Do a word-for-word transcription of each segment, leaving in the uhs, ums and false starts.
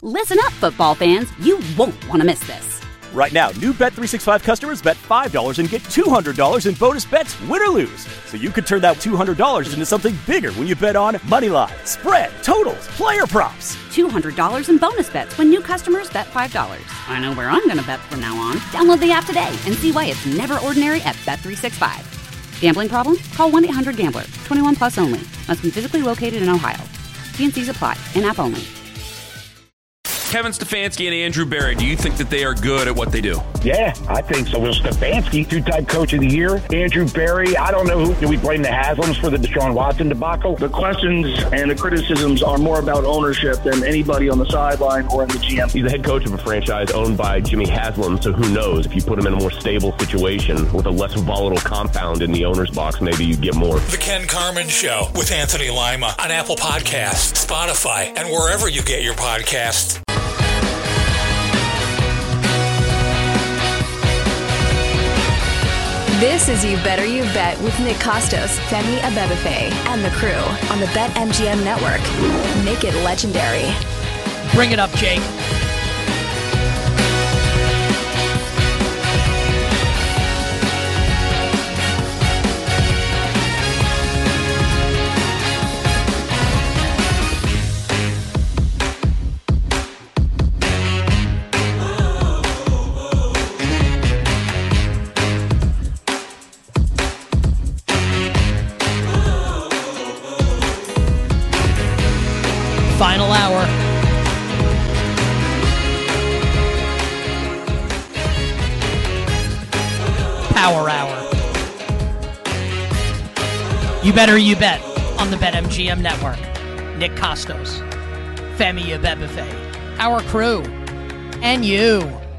Listen up, football fans. You won't want to miss this. Right now, new Bet three sixty-five customers bet five dollars and get two hundred dollars in bonus bets, win or lose. So you could turn that two hundred dollars into something bigger when you bet on money line, spread, totals, player props. two hundred dollars in bonus bets when new customers bet five dollars. I know where I'm going to bet from now on. Download the app today and see why it's never ordinary at Bet three sixty-five. Gambling problem? Call one eight hundred gambler. twenty-one plus only. Must be physically located in Ohio. T and C's apply. In-app only. Kevin Stefanski and Andrew Berry, do you think that they are good at what they do? Yeah, I think so. Well, Stefanski, two-time coach of the year. Andrew Berry, I don't know who. Do we blame the Haslams for the Deshaun Watson debacle? The questions and the criticisms are more about ownership than anybody on the sideline or in the G M. He's the head coach of a franchise owned by Jimmy Haslam, so who knows? If you put him in a more stable situation with a less volatile compound in the owner's box, maybe you get more. The Ken Carman Show with Anthony Lima on Apple Podcasts, Spotify, and wherever you get your podcasts. This is You Better You Bet with Nick Costos, Femi Abebefe, and the crew on the BetMGM Network. Make it legendary. Bring it up, Jake. Final hour. Power hour. You better you bet on the BetMGM Network. Nick Costos, Femi Abebefe, our crew, and you.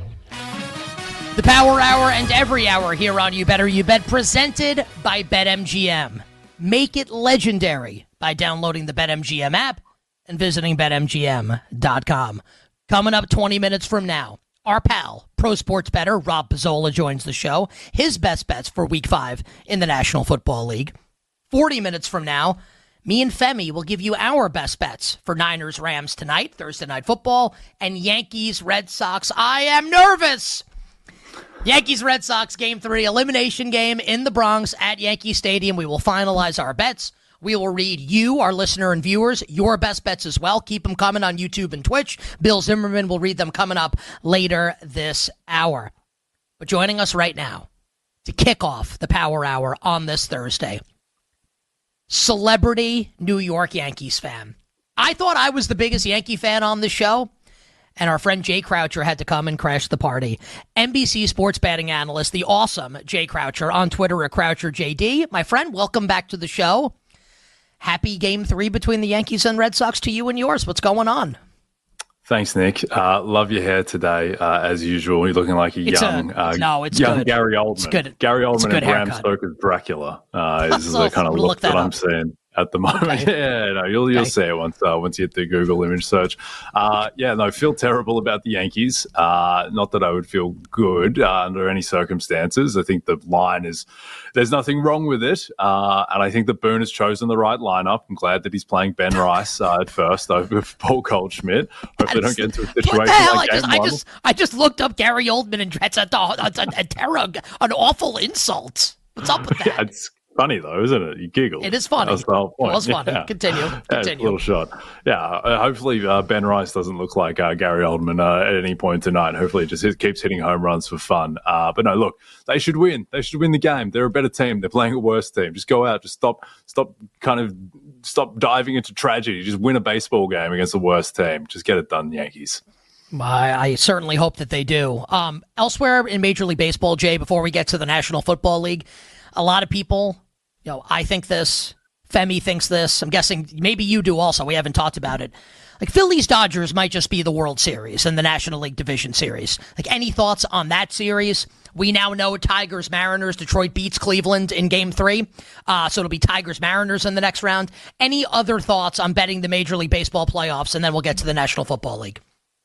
The Power Hour and every hour here on You Better You Bet, presented by BetMGM. Make it legendary by downloading the BetMGM app and visiting Bet M G M dot com. Coming up twenty minutes from now, our pal, pro sports bettor Rob Pizzola joins the show. His best bets for week five in the National Football League. forty minutes from now, me and Femi will give you our best bets for Niners Rams tonight, Thursday Night Football, and Yankees Red Sox. I am nervous! Yankees Red Sox game three, elimination game in the Bronx at Yankee Stadium. We will finalize our bets. We will read you, our listener and viewers, your best bets as well. Keep them coming on YouTube and Twitch. Bill Zimmerman will read them coming up later this hour. But joining us right now to kick off the Power Hour on this Thursday, celebrity New York Yankees fan. I thought I was the biggest Yankee fan on the show, and our friend Jay Croucher had to come and crash the party. N B C sports betting analyst, the awesome Jay Croucher, on Twitter at Croucher J D. My friend, welcome back to the show. Happy game three between the Yankees and Red Sox to you and yours. What's going on? Thanks, Nick. Uh, love your hair today, uh, as usual. You're looking like a it's young, a, uh, no, it's young good. Gary Oldman. It's good. Gary Oldman and Bram haircut. Stoker's Dracula uh, is Oh, the kind of look, look that, that I'm up. seeing at the moment. Okay. Yeah, no, you'll you'll Okay. see it once uh, once you hit the Google image search. Uh, yeah, no, feel terrible about the Yankees. Uh, not that I would feel good uh, under any circumstances. I think the line is there's nothing wrong with it, uh, and I think that Boone has chosen the right lineup. I'm glad that he's playing Ben Rice uh, at first over Paul Goldschmidt. Hope they don't get into a situation What the hell? like I just, game I one. just, I just looked up Gary Oldman, and that's a, a, a, a terror, an awful insult. What's up with that? Yeah, it's funny though, isn't it? You giggle. It is funny. That's the whole point. It was funny. Yeah. Continue. Yeah, it's a Continue. little shot. Yeah, uh, hopefully uh, Ben Rice doesn't look like uh, Gary Oldman uh, at any point tonight. Hopefully it just hit, keeps hitting home runs for fun. Uh, but no, look, they should win. They should win the game. They're a better team. They're playing a worse team. Just go out. Just stop Stop kind of stop diving into tragedy. Just win a baseball game against the worst team. Just get it done, Yankees. I, I certainly hope that they do. Um, elsewhere in Major League Baseball, Jay, before we get to the National Football League, a lot of people, you know, I think this, Femi thinks this, I'm guessing maybe you do also, we haven't talked about it. Like, Phillies Dodgers might just be the World Series and the National League Division Series. Like, any thoughts on that series? We now know Tigers Mariners. Detroit beats Cleveland in game three. Uh, so it'll be Tigers Mariners in the next round. Any other thoughts on betting the Major League Baseball playoffs? And then we'll get to the National Football League.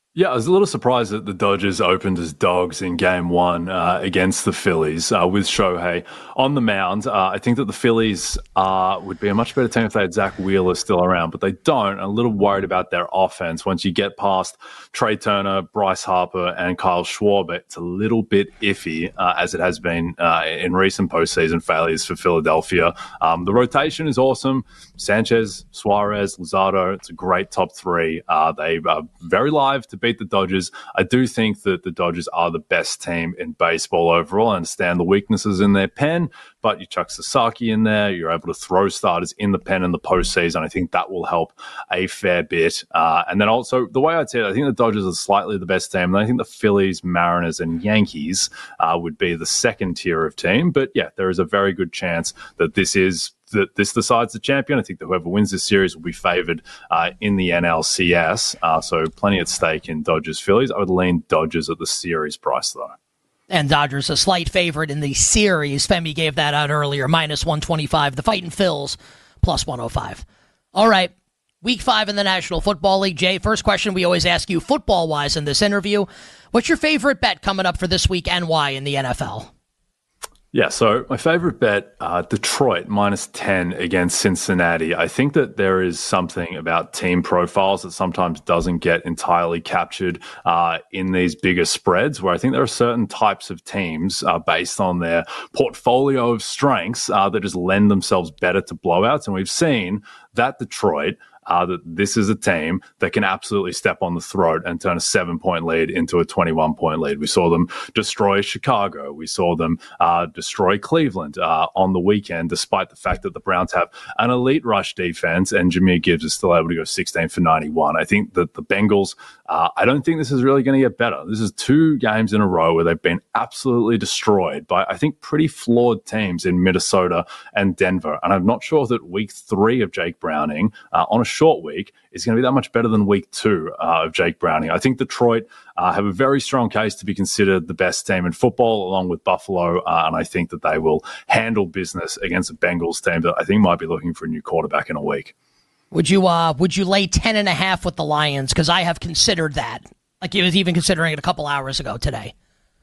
Yeah, I was a little surprised that the Dodgers opened as dogs in game one uh, against the Phillies uh, with Shohei on the mound. Uh, I think that the Phillies uh, would be a much better team if they had Zach Wheeler still around, but they don't. I'm a little worried about their offense. Once you get past Trey Turner, Bryce Harper, and Kyle Schwarber, it's a little bit iffy, uh, as it has been uh, in recent postseason failures for Philadelphia. Um, the rotation is awesome. Sanchez, Suarez, Luzardo, it's a great top three. Uh, they are very live to beat the Dodgers. I do think that the Dodgers are the best team in baseball overall. I understand the weaknesses in their pen, but you chuck Sasaki in there, you're able to throw starters in the pen in the postseason. I think that will help a fair bit. Uh, and then also, the way I'd say it, I think the Dodgers are slightly the best team, and I think the Phillies, Mariners, and Yankees uh, would be the second tier of team. But yeah, there is a very good chance that this is that this decides the champion. I think that whoever wins this series will be favoured uh, in the N L C S. Uh, so plenty at stake in Dodgers-Phillies. I would lean Dodgers at the series price, though. And Dodgers a slight favorite in the series. Femi gave that out earlier, minus one twenty-five. The Fightin' Phils, plus one oh five. All right, week five in the National Football League. Jay, first question we always ask you football-wise in this interview. What's your favorite bet coming up for this week and why in the N F L? Yeah, so my favorite bet, uh, Detroit minus ten against Cincinnati. I think that there is something about team profiles that sometimes doesn't get entirely captured uh, in these bigger spreads, where I think there are certain types of teams uh, based on their portfolio of strengths uh, that just lend themselves better to blowouts. And we've seen that Detroit Uh, that this is a team that can absolutely step on the throat and turn a seven-point lead into a twenty-one-point lead. We saw them destroy Chicago. We saw them uh, destroy Cleveland uh, on the weekend, despite the fact that the Browns have an elite rush defense and Jahmyr Gibbs is still able to go sixteen for ninety-one. I think that the Bengals, uh, I don't think this is really going to get better. This is two games in a row where they've been absolutely destroyed by, I think, pretty flawed teams in Minnesota and Denver. And I'm not sure that week three of Jake Browning uh, on a short week is going to be that much better than week two uh, of Jake Browning. I think Detroit uh, have a very strong case to be considered the best team in football, along with Buffalo, uh, and I think that they will handle business against a Bengals team that I think might be looking for a new quarterback in a week. Would you uh, would you lay ten and a half with the Lions? Because I have considered that. Like, I was even considering it a couple hours ago today.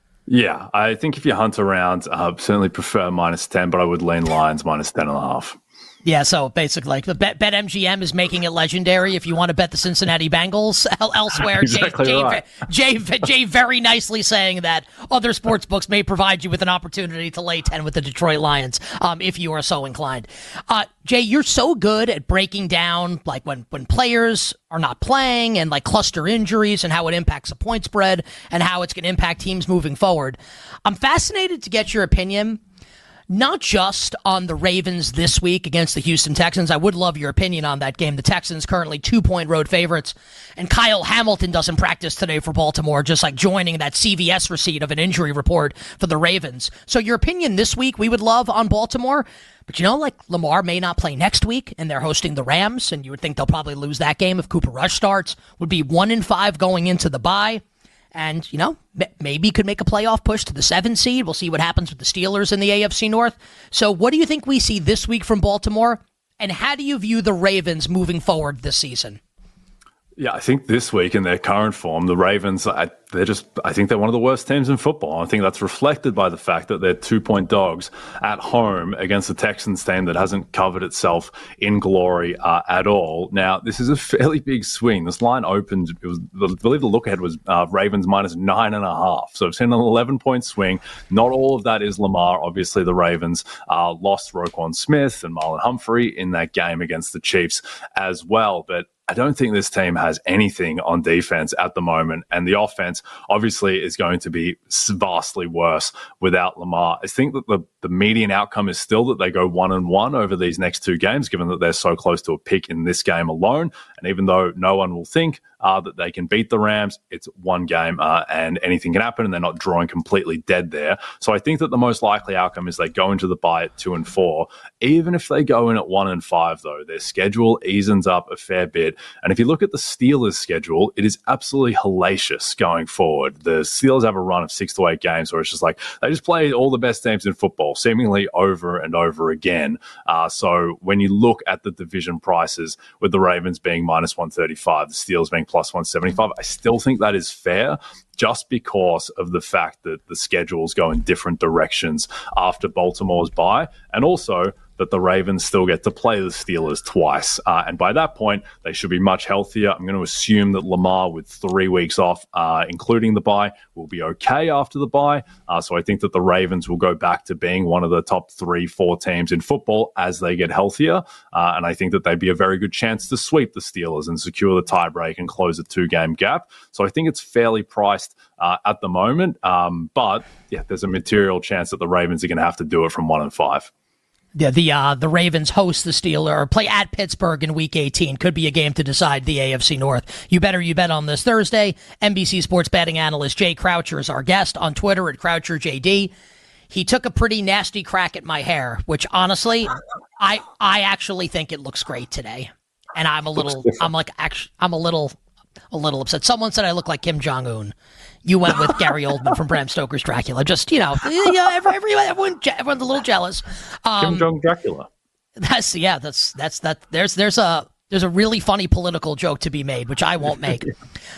Yeah, I think if you hunt around, I uh, certainly prefer minus ten, but I would lean Lions minus ten and a half. Yeah, so basically, like the Bet, BetMGM is making it legendary if you want to bet the Cincinnati Bengals. Elsewhere, exactly Jay, right. Jay, Jay, Jay very nicely saying that other sports books may provide you with an opportunity to lay ten with the Detroit Lions um, if you are so inclined. Uh, Jay, you're so good at breaking down like when, when players are not playing and like cluster injuries and how it impacts the point spread and how it's going to impact teams moving forward. I'm fascinated to get your opinion. Not just on the Ravens this week against the Houston Texans. I would love your opinion on that game. The Texans currently two-point road favorites, and Kyle Hamilton doesn't practice today for Baltimore, just like joining that C V S receipt of an injury report for the Ravens. So your opinion this week we would love on Baltimore, but you know, like Lamar may not play next week, and they're hosting the Rams, and you would think they'll probably lose that game if Cooper Rush starts, would be one and five going into the bye. And, you know, maybe could make a playoff push to the seventh seed. We'll see what happens with the Steelers in the A F C North. So what do you think we see this week from Baltimore? And how do you view the Ravens moving forward this season? Yeah, I think this week in their current form, the Ravens, I, they're just, I think they're one of the worst teams in football. I think that's reflected by the fact that they're two-point dogs at home against the Texans team that hasn't covered itself in glory uh, at all. Now, this is a fairly big swing. This line opened, it was, I believe the look ahead was uh, Ravens minus nine and a half. So it's in an eleven-point swing. Not all of that is Lamar. Obviously, the Ravens uh, lost Roquan Smith and Marlon Humphrey in that game against the Chiefs as well. But I don't think this team has anything on defense at the moment, and the offense obviously is going to be vastly worse without Lamar. I think that the, the median outcome is still that they go one and one over these next two games, given that they're so close to a pick in this game alone. And even though no one will think uh, that they can beat the Rams, it's one game uh, and anything can happen, and they're not drawing completely dead there. So I think that the most likely outcome is they go into the bye at two and four. Even if they go in at one and five, though, their schedule eases up a fair bit. And if you look at the Steelers' schedule, it is absolutely hellacious going forward. The Steelers have a run of six to eight games where it's just like they just play all the best teams in football. football, seemingly over and over again. Uh, so when you look at the division prices, with the Ravens being minus one thirty-five, the Steelers being plus one seventy-five, I still think that is fair, just because of the fact that the schedules go in different directions after Baltimore's bye, and also that the Ravens still get to play the Steelers twice. Uh, and by that point, they should be much healthier. I'm going to assume that Lamar, with three weeks off, uh, including the bye, will be okay after the bye. Uh, so I think that the Ravens will go back to being one of the top three, four teams in football as they get healthier. Uh, and I think that they'd be a very good chance to sweep the Steelers and secure the tiebreak and close a two-game gap. So I think it's fairly priced uh, at the moment. Um, but, yeah, there's a material chance that the Ravens are going to have to do it from one and five. Yeah, the uh, the Ravens host the Steelers, or play at Pittsburgh in Week eighteen. Could be a game to decide the A F C North. You better you bet on this Thursday. N B C Sports betting analyst Jay Croucher is our guest on Twitter at Croucher J D. He took a pretty nasty crack at my hair, which honestly, I I actually think it looks great today, and I'm a little I'm like actually I'm a little a little upset. Someone said I look like Kim Jong-un. You went with Gary Oldman from Bram Stoker's Dracula. Just, you know, you know every, every, everyone, everyone's a little jealous. Um, Kim Jong Dracula. That's yeah. That's that's that. There's there's a there's a really funny political joke to be made, which I won't make.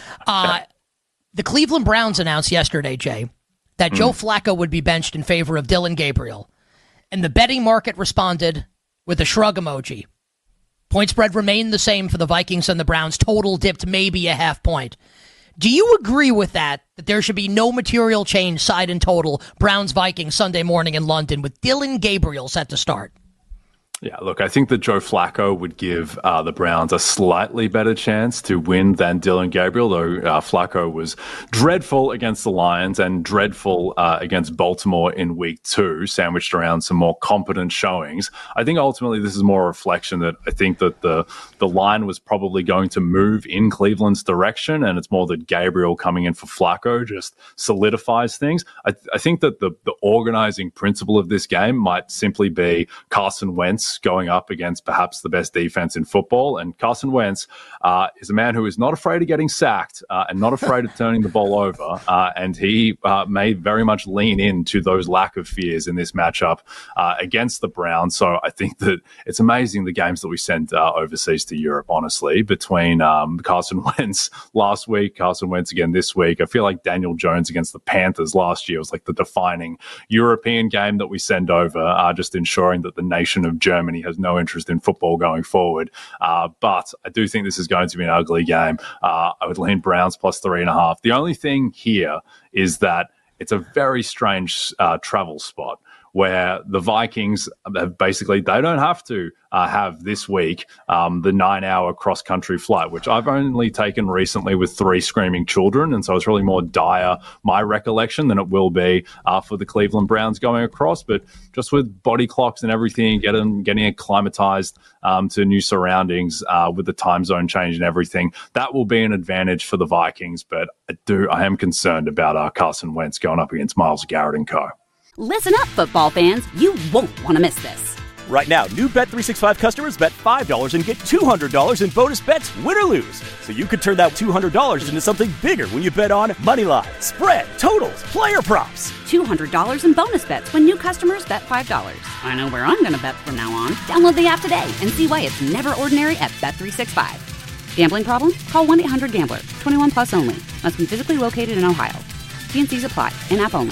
Uh, the Cleveland Browns announced yesterday, Jay, that mm. Joe Flacco would be benched in favor of Dylan Gabriel, and the betting market responded with a shrug emoji. Point spread remained the same for the Vikings and the Browns. Total dipped maybe a half point. Do you agree with that, that there should be no material change side and total Browns-Vikings Sunday morning in London with Dylan Gabriel set to start? Yeah, look, I think that Joe Flacco would give uh, the Browns a slightly better chance to win than Dylan Gabriel, though uh, Flacco was dreadful against the Lions and dreadful uh, against Baltimore in week two, sandwiched around some more competent showings. I think ultimately this is more a reflection that I think that the, the line was probably going to move in Cleveland's direction, and it's more that Gabriel coming in for Flacco just solidifies things. I, I think that the, the organizing principle of this game might simply be Carson Wentz going up against perhaps the best defense in football. And Carson Wentz uh, is a man who is not afraid of getting sacked uh, and not afraid of turning the ball over. Uh, and he uh, may very much lean into those lack of fears in this matchup uh, against the Browns. So I think that it's amazing the games that we sent uh, overseas to Europe, honestly, between um, Carson Wentz last week, Carson Wentz again this week. I feel like Daniel Jones against the Panthers last year was like the defining European game that we send over, uh, just ensuring that the nation of Germany Germany has no interest in football going forward. Uh, but I do think this is going to be an ugly game. Uh, I would lean Browns plus three and a half. The only thing here is that it's a very strange uh, travel spot where the Vikings have basically, they don't have to uh, have this week um, the nine-hour cross-country flight, which I've only taken recently with three screaming children, and so it's really more dire, my recollection, than it will be uh, for the Cleveland Browns going across. But just with body clocks and everything, getting, getting acclimatized um, to new surroundings uh, with the time zone change and everything, that will be an advantage for the Vikings. But I do, I am concerned about uh, Carson Wentz going up against Myles Garrett and co. Listen up, football fans. You won't want to miss this. Right now, new Bet three sixty-five customers bet five dollars and get two hundred dollars in bonus bets, win or lose. So you could turn that two hundred dollars into something bigger when you bet on moneyline, spread, totals, player props. two hundred dollars in bonus bets when new customers bet five dollars. I know where I'm going to bet from now on. Download the app today and see why it's never ordinary at Bet three sixty-five. Gambling problem? Call one eight hundred gambler. twenty-one plus only. Must be physically located in Ohio. T and C's apply. In-app only.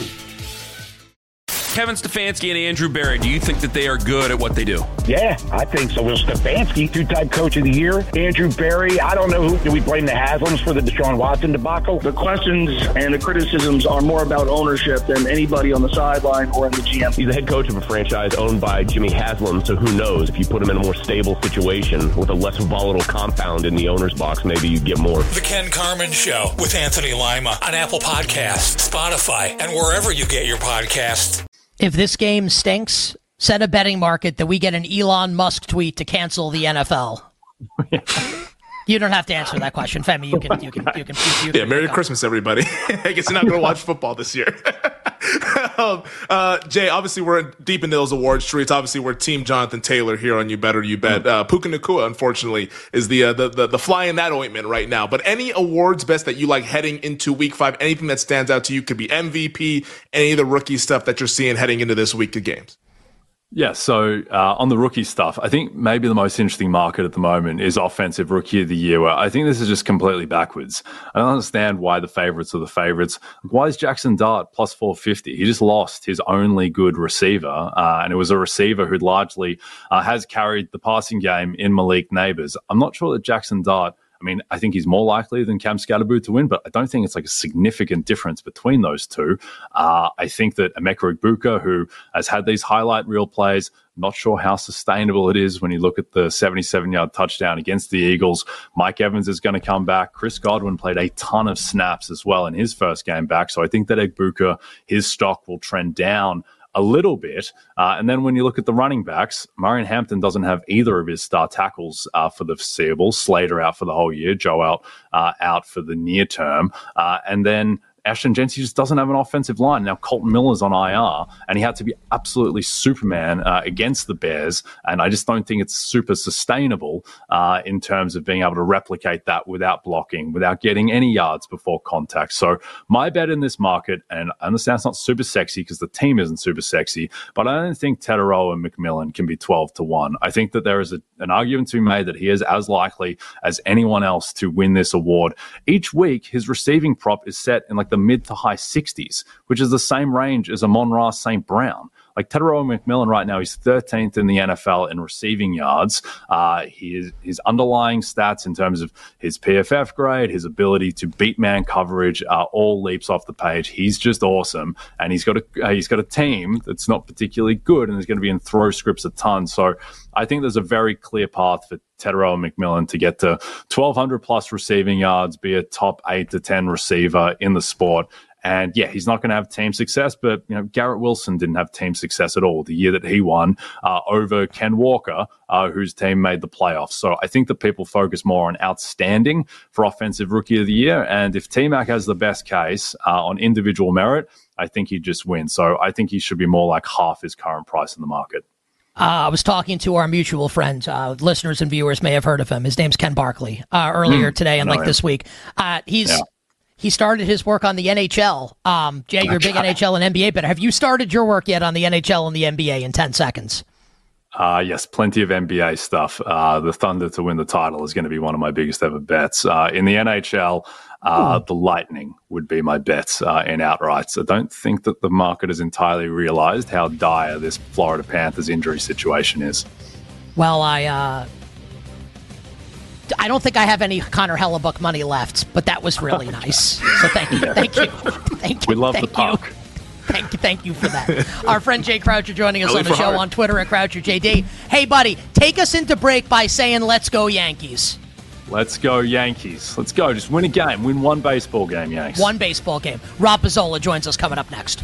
Kevin Stefanski and Andrew Berry, do you think that they are good at what they do? Yeah, I think so. Will Stefanski, two-time coach of the year. Andrew Berry, I don't know who. Do we blame the Haslams for the Deshaun Watson debacle? The questions and the criticisms are more about ownership than anybody on the sideline or in the G M. He's the head coach of a franchise owned by Jimmy Haslam, so who knows? If you put him in a more stable situation with a less volatile compound in the owner's box, maybe you get more. The Ken Carman Show with Anthony Lima on Apple Podcasts, Spotify, and wherever you get your podcasts. If this game stinks, set a betting market that we get an Elon Musk tweet to cancel the N F L. You don't have to answer that question, Femi. You can, you can, you can. You can yeah, Merry Christmas, everybody. I guess you're not going to watch football this year. um, uh, Jay, obviously we're deep into those award streets. Obviously we're Team Jonathan Taylor here on You Bet or You Bet. Uh, Puka Nacua, unfortunately, is the, uh, the the the fly in that ointment right now. But any awards best that you like heading into Week Five? Anything that stands out to you? Could be M V P, any of the rookie stuff that you're seeing heading into this week of games. Yeah, so uh, on the rookie stuff, I think maybe the most interesting market at the moment is offensive rookie of the year, where I think this is just completely backwards. I don't understand why the favorites are the favorites. Why is Jackson Dart plus four fifty? He just lost his only good receiver, uh, and it was a receiver who largely uh, has carried the passing game in Malik Neighbors. I'm not sure that Jackson Dart, I mean, I think he's more likely than Cam Scatterboot to win, but I don't think it's like a significant difference between those two. Uh, I think that Emeka Egbuka, who has had these highlight reel plays, not sure how sustainable it is when you look at the seventy-seven-yard touchdown against the Eagles. Mike Evans is going to come back. Chris Godwin played a ton of snaps as well in his first game back, so I think that Egbuka, his stock will trend down a little bit. Uh, and then when you look at the running backs, Marion Hampton doesn't have either of his star tackles uh, for the foreseeable. Slater out for the whole year, Joe out, uh, out for the near term. Uh, and then Ashton Jency just doesn't have an offensive line. Now, Colton Miller's on I R, and he had to be absolutely Superman uh, against the Bears, and I just don't think it's super sustainable uh, in terms of being able to replicate that without blocking, without getting any yards before contact. So my bet in this market, and I understand it's not super sexy because the team isn't super sexy, but I don't think Teteroa and McMillan can be twelve to one. I think that there is a, an argument to be made that he is as likely as anyone else to win this award. Each week, his receiving prop is set in like the mid to high sixties, which is the same range as Amon-Ra Saint Brown. Like Teteroa McMillan right now, he's thirteenth in the N F L in receiving yards. Uh, his, his underlying stats in terms of his P F F grade, his ability to beat man coverage, uh, all leaps off the page. He's just awesome, and he's got a uh, he's got a team that's not particularly good, and is going to be in throw scripts a ton. So I think there's a very clear path for Teteroa McMillan to get to twelve hundred plus receiving yards, be a top eight to ten receiver in the sport. And yeah, he's not going to have team success, but you know, Garrett Wilson didn't have team success at all the year that he won uh, over Ken Walker, uh, whose team made the playoffs. So I think that people focus more on outstanding for offensive rookie of the year. And if T-Mac has the best case uh, on individual merit, I think he'd just win. So I think he should be more like half his current price in the market. Uh, I was talking to our mutual friend. Uh, listeners and viewers may have heard of him. His name's Ken Barkley. Uh, earlier mm, today and like him. this week, uh, he's yeah. he started his work on the N H L. Um, Jay, you're a big N H L and N B A, but have you started your work yet on the N H L and the N B A in ten seconds? Uh, yes, plenty of N B A stuff. Uh, the Thunder to win the title is going to be one of my biggest ever bets. Uh, in the N H L, uh, the Lightning would be my bets uh, in outrights. I don't think that the market has entirely realized how dire this Florida Panthers injury situation is. Well, I uh, I don't think I have any Connor Hellebuck money left, but that was really nice. So thank you, thank you, thank you. We love thank the puck. You. Thank you, thank you for that. Our friend Jay Croucher joining us on the show heart. on Twitter at Croucher J D. Hey, buddy, take us into break by saying, "Let's go Yankees." Let's go Yankees. Let's go. Just win a game. Win one baseball game, Yanks. One baseball game. Rob Pizzola joins us coming up next.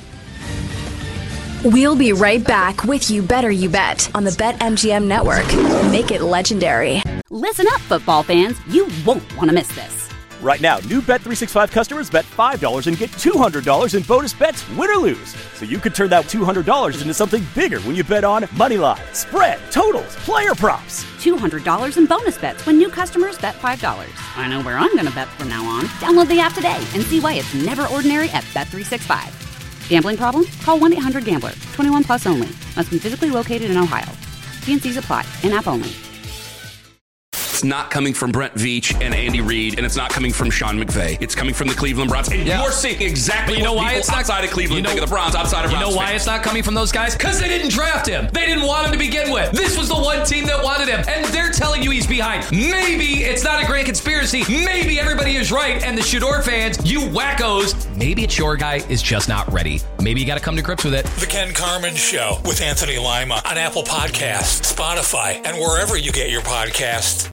We'll be right back with You Better You Bet on the BetMGM Network. Make it legendary. Listen up, football fans. You won't want to miss this. Right now, new Bet three sixty-five customers bet five dollars and get two hundred dollars in bonus bets, win or lose. So you could turn that two hundred dollars into something bigger when you bet on moneyline, spread, totals, player props. two hundred dollars in bonus bets when new customers bet five dollars. I know where I'm going to bet from now on. Download the app today and see why it's never ordinary at Bet three sixty-five. Gambling problem? Call one eight hundred gambler. twenty-one plus only. Must be physically located in Ohio. T and C's apply. In-app only. It's not coming from Brent Veach and Andy Reid, and it's not coming from Sean McVay. It's coming from the Cleveland Browns. And yeah. you're seeing exactly you know what why it's not, outside of Cleveland you know, think of the Browns, outside of You Browns know why fans. it's not coming from those guys? Because they didn't draft him. They didn't want him to begin with. This was the one team that wanted him, and they're telling you he's behind. Maybe it's not a grand conspiracy. Maybe everybody is right, and the Shador fans, you wackos, maybe it's your guy is just not ready. Maybe you got to come to grips with it. The Ken Carman Show with Anthony Lima on Apple Podcasts, Spotify, and wherever you get your podcasts.